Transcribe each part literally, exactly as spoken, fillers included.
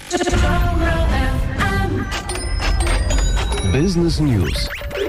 بيزنس نيوز.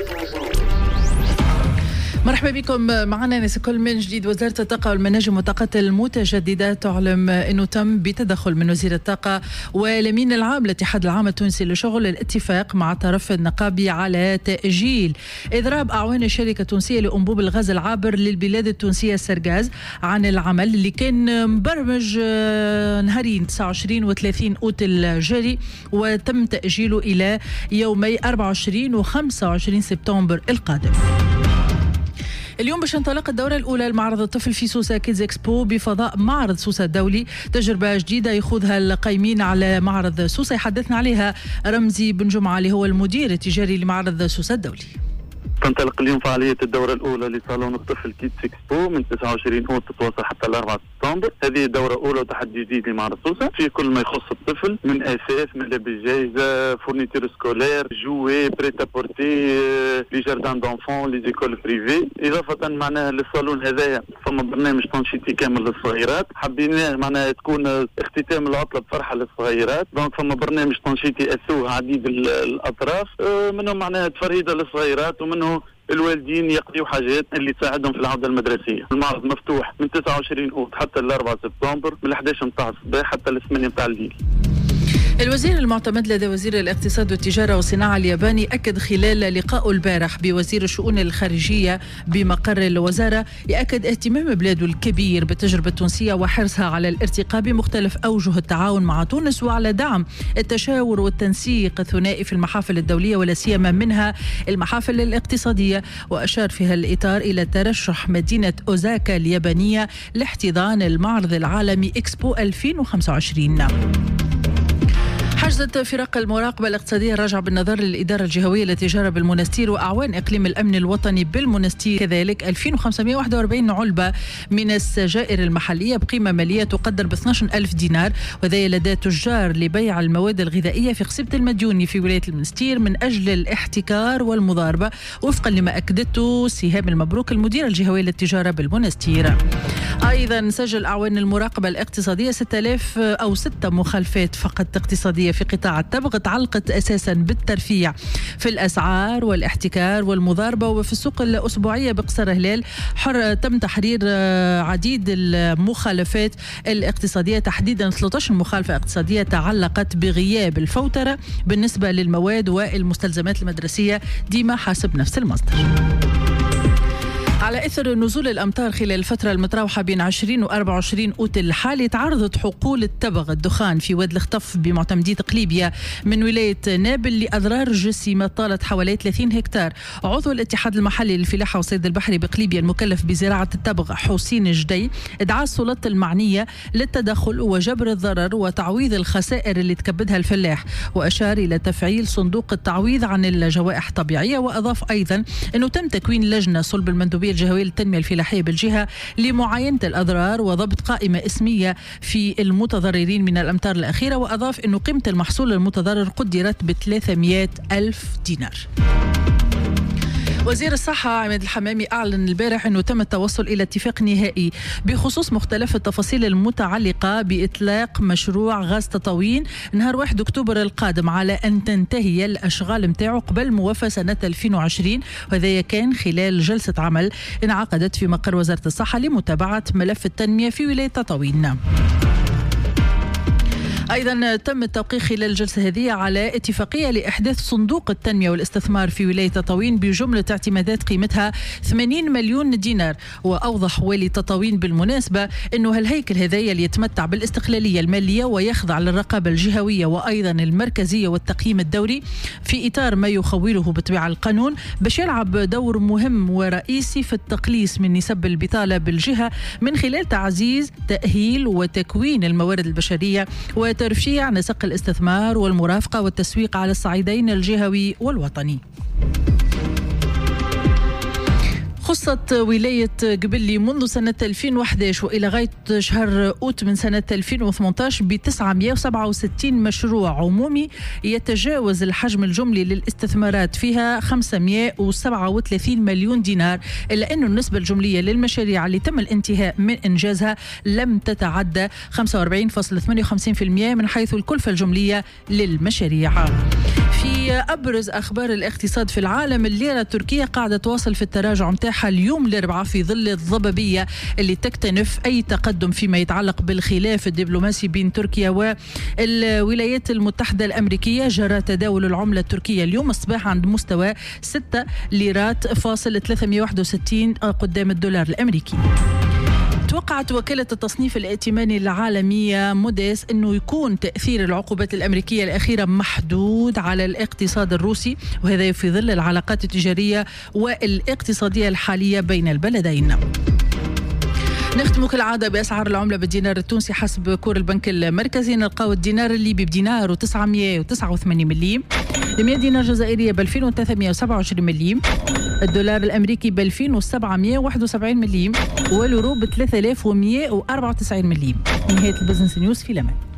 مرحبا بكم معنا ناس كل من جديد. وزارة الطاقة والمناجم والطاقات المتجددة تعلم أنه تم بتدخل من وزير الطاقة والأمين العام للاتحاد العام التونسي للشغل الاتفاق مع الطرف النقابي على تأجيل إضراب أعوان الشركة التونسية لأنبوب الغاز العابر للبلاد التونسية سرغاز عن العمل اللي كان مبرمج نهارين تسعة وعشرين و ثلاثين أوت الجاري، وتم تأجيله إلى يومي أربعة وعشرين و خمسة وعشرين سبتمبر القادم. اليوم باش انطلق الدورة الأولى لمعرض الطفل في سوسة كيدز إكسبو بفضاء معرض سوسة الدولي، تجربة جديدة يخوضها القائمين على معرض سوسة. يحدثنا عليها رمزي بن جمعة اللي هو المدير التجاري لمعرض سوسة الدولي. تنطلق اليوم فعالية الدورة الأولى لصالون الطفل كيدز إكسبو من تسعة وعشرين أوت تتواصل حتى الأربعة سبتمبر. هذه الدورة أولى وتحدي جديد لمعرض سوسة في كل ما يخص الطفل من أساس، ملابس جاهزة، فورنيتور سكولير، جوي، بريتا بورتي، لي جاردان دونفون، لي زيكول بريفي. إضافة معناها للصالون هذايا فما برنامج تنشيطي كامل للصغيرات، حبيناه معناها تكون اختتام العطلة بفرحة للصغيرات. دونك فما برنامج تنشيطي أسوه عديد الأطراف، منهم معناها تفريدة للصغيرات ومنهم الوالدين يقضيوا حاجات اللي تساعدهم في العودة المدرسية. المعرض مفتوح من تسعة وعشرين أوت حتى الأربعة سبتمبر من الحداش متاع الصباح حتى الثمانية متاع الليل. الوزير المعتمد لدى وزير الاقتصاد والتجارة والصناعة الياباني أكد خلال لقائه البارح بوزير الشؤون الخارجية بمقر الوزارة يأكد اهتمام بلاده الكبير بالتجربة التونسية وحرصها على الارتقاء بمختلف أوجه التعاون مع تونس وعلى دعم التشاور والتنسيق الثنائي في المحافل الدولية ولا سيما منها المحافل الاقتصادية. وأشار في هالإطار إلى ترشح مدينة أوزاكا اليابانية لاحتضان المعرض العالمي إكسبو ألفين وخمسة وعشرين. حجزت فرق المراقبة الاقتصادية الراجعة بالنظر للإدارة الجهوية للتجارة بالمنستير وأعوان إقليم الأمن الوطني بالمنستير كذلك ألفين وخمسمائة وواحد وأربعين علبة من السجائر المحلية بقيمة مالية تقدر ب اثني عشر ألف دينار، وذي لدى تجار لبيع المواد الغذائية في خصيبة المديوني في ولاية المنستير من أجل الاحتكار والمضاربة، وفقا لما أكدته سهام المبروك المديرة الجهوية للتجارة بالمنستير. أيضا سجل أعوان المراقبة الاقتصادية ستة آلاف أو ستة مخالفات فقط اقتصادية في قطاع التبغ تعلقت أساسا بالترفيع في الأسعار والاحتكار والمضاربة. وفي السوق الأسبوعية بقصر هلال حر تم تحرير عديد المخالفات الاقتصادية، تحديدا ثلاثة عشر مخالفة اقتصادية تعلقت بغياب الفوترة بالنسبة للمواد والمستلزمات المدرسية ديما حسب نفس المصدر. على إثر نزول الأمطار خلال الفترة المتراوحة بين عشرين و أربعة وعشرين أوت الحالي تعرضت حقول التبغ الدخان في واد الخطف بمعتمدية قليبية من ولاية نابل لأضرار جسيمة طالت حوالي ثلاثين هكتار. عضو الاتحاد المحلي للفلاحة والصيد البحري بقليبية المكلف بزراعة التبغ حسين جدي ادعى السلطات المعنية للتدخل وجبر الضرر وتعويض الخسائر اللي تكبدها الفلاح، وأشار إلى تفعيل صندوق التعويض عن الجوائح الطبيعية. وأضاف أيضا أنه تم تكوين لجنة صلب المندوبية الجهوية للتنمية الفلاحية بالجهة لمعاينة الأضرار وضبط قائمة اسمية في المتضررين من الأمطار الأخيرة. وأضاف أنه قيمة المحصول المتضرر قدرت ب ثلاثمائة ألف دينار. وزير الصحة عماد الحمامي أعلن البارح أنه تم التوصل إلى اتفاق نهائي بخصوص مختلف التفاصيل المتعلقة بإطلاق مشروع غاز تطاوين نهار واحد أكتوبر القادم على أن تنتهي الأشغال متاعه قبل موافاة سنة ألفين وعشرين، وهذا كان خلال جلسة عمل انعقدت في مقر وزارة الصحة لمتابعة ملف التنمية في ولاية تطاوين. أيضا تم التوقيع خلال الجلسة هذه على اتفاقية لإحداث صندوق التنمية والاستثمار في ولاية تطاوين بجملة اعتمادات قيمتها ثمانين مليون دينار. وأوضح والي تطاوين بالمناسبة أنه هالهيكل هذايا اللي يتمتع بالاستقلالية المالية ويخضع للرقابة الجهوية وأيضا المركزية والتقييم الدوري في إطار ما يخوله بطبيعة القانون باش يلعب دور مهم ورئيسي في التقليص من نسب البطالة بالجهة من خلال تعزيز تأهيل وتكوين الموارد البشرية وترفيع نسق الاستثمار والمرافقة والتسويق على الصعيدين الجهوي والوطني. خصت ولاية قبلي منذ سنة ألفين وأحد عشر وإلى غاية شهر أوت من سنة ألفين وثمانية عشر ب تسعمئة وسبعة وستين مشروع عمومي يتجاوز الحجم الجملي للاستثمارات فيها خمسمئة وسبعة وثلاثين مليون دينار، إلا أن النسبة الجملية للمشاريع اللي تم الانتهاء من إنجازها لم تتعدى خمسة وأربعين فاصلة ثمانية وخمسين بالمئة من حيث الكلفة الجملية للمشاريع. في أبرز أخبار الاقتصاد في العالم، الليرة التركية قاعدة تواصل في التراجع متاعها اليوم الأربعاء في ظل الضبابية اللي تكتنف أي تقدم فيما يتعلق بالخلاف الدبلوماسي بين تركيا والولايات المتحدة الأمريكية. جرى تداول العملة التركية اليوم الصباح عند مستوى ستة ليرات فاصل ثلاثمئة وواحد وستين قدام الدولار الأمريكي. توقعت وكالة التصنيف الائتماني العالمية موديس أنه يكون تأثير العقوبات الأمريكية الأخيرة محدود على الاقتصاد الروسي، وهذا في ظل العلاقات التجارية والاقتصادية الحالية بين البلدين. نختم كالعادة بأسعار العملة بالدينار التونسي حسب كور البنك المركزي. نلقاو الدينار الليبي بدينار وتسعمئة وتسعة وثمانين مليم، المئة دينار جزائرية بألفين وثلاثمئة وسبعة وعشرين مليم، الدولار الأمريكي بألفين وسبعمئة وواحد وسبعين مليم، واليورو بثلاثة آلاف ومئة وأربعة وتسعين مليم. نهاية البزنس نيوز في الأمان.